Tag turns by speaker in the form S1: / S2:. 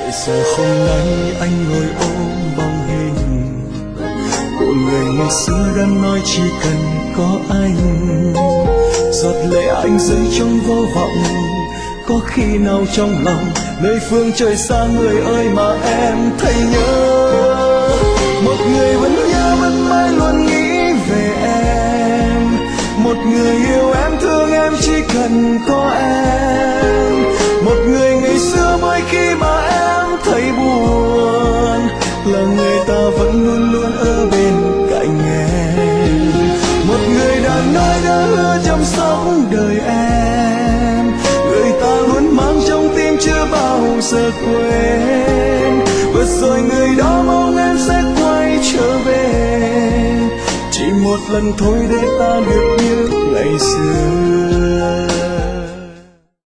S1: Giờ hôm nay anh ngồi ôm bóng hình của người ngày xưa đã nói chỉ cần có anh. Giọt lệ anh rơi trong vô vọng, có khi nào trong lòng nơi phương trời xa người ơi mà em thấy nhớ. Một người vẫn nhớ vẫn mãi luôn nghĩ về em, một người yêu em thương em chỉ cần có em. Một người ngày xưa mỗi khi mà em thấy buồn là người ta vẫn luôn luôn ở bên cạnh em. Một người đã nói đã hứa chăm sóc đời em, người ta luôn mang trong tim chưa bao giờ quên. Và rồi người đó mong em sẽ quay trở về, chỉ một lần thôi để ta được như ngày xưa.